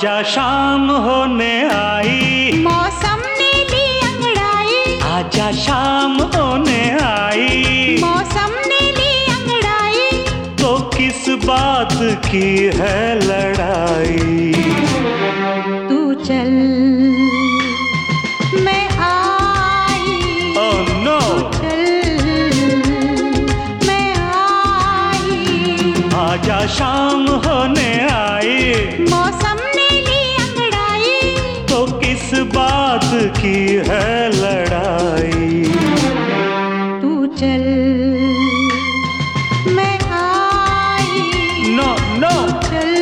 आजा शाम होने आई, मौसम ने ली अंगड़ाई। आजा शाम होने आई, मौसम ने ली अंगड़ाई। तो किस बात की है लड़ाई? तू चल मैं आई। ओह नो, मैं आई। आजा शाम होने आई, मौसम ने ली अंगड़ाई। तो किस बात की है लड़ाई? तू चल मैं आई। नो नो, चल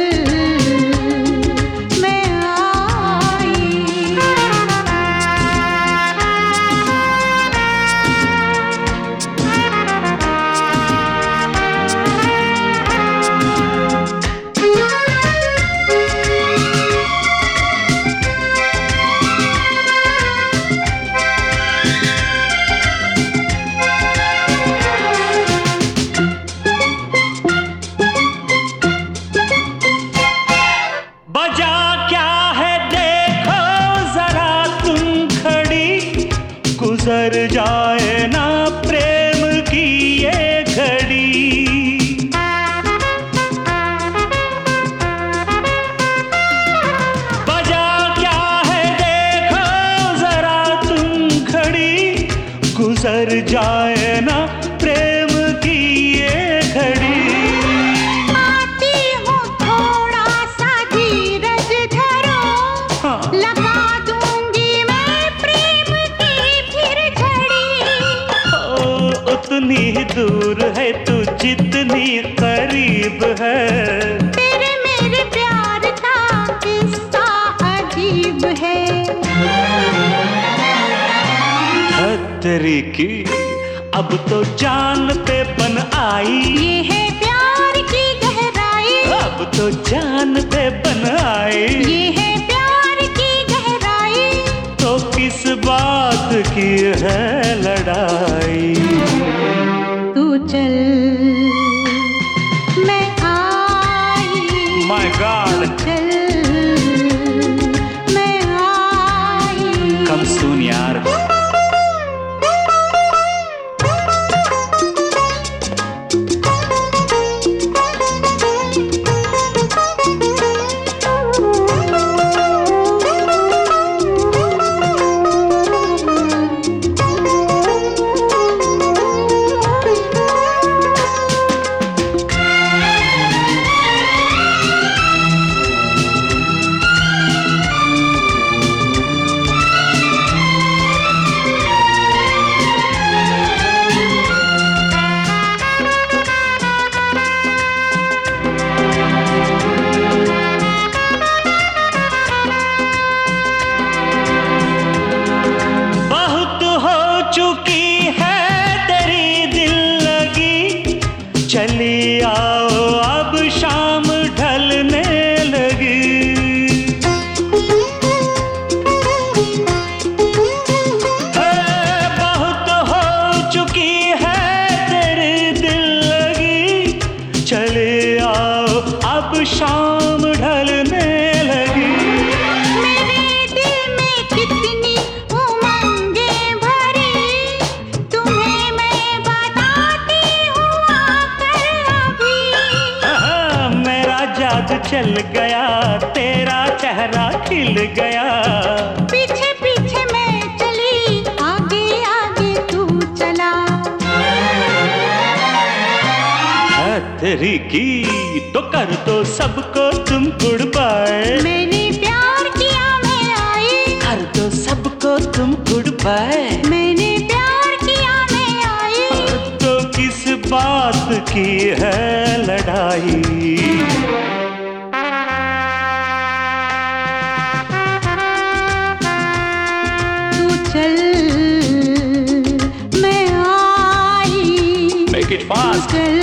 मैं आई। बजा क्या है देखो जरा तुम खड़ी, गुजर जाए ना प्रेम की ये घड़ी। बजा क्या है देखो जरा तुम खड़ी, गुजर जाए ना प्रेम की ये घड़ी। आती हूँ थोड़ा सा धीरज धरो, हाँ। लगा दूंगी मैं प्रेम की फिर झड़ी। ओ, उतनी ही दूर है तू जितनी करीब है, तेरे मेरे प्यार का किस्सा अजीब है। तेरी की अब तो जान पे बन आई, ये है प्यार की गहराई। अब तो जान पे बन आई, ये है प्यार की गहराई। तो किस बात की है लड़ाई? तू चल मैं आई। माय गॉड, चल मैं आई। कम सून यार। चुकी है तेरी दिल लगी, चली आओ अब शाम ढलने लगी। बहुत हो चुकी है तेरी दिल लगी, चले आओ अब शाम ढलने लगी। चल गया तेरा चेहरा खिल गया, पीछे पीछे मैं चली, आगे आगे तू चला। तेरी की तो कर दो सबको तुम गुड बाय। मैंने प्यार किया मैं आई, कर दो सबको तुम गुड बाय। मैंने प्यार किया मैं आई, तो किस बात की है लड़ाई? चल मैं आई। Make it fast. चल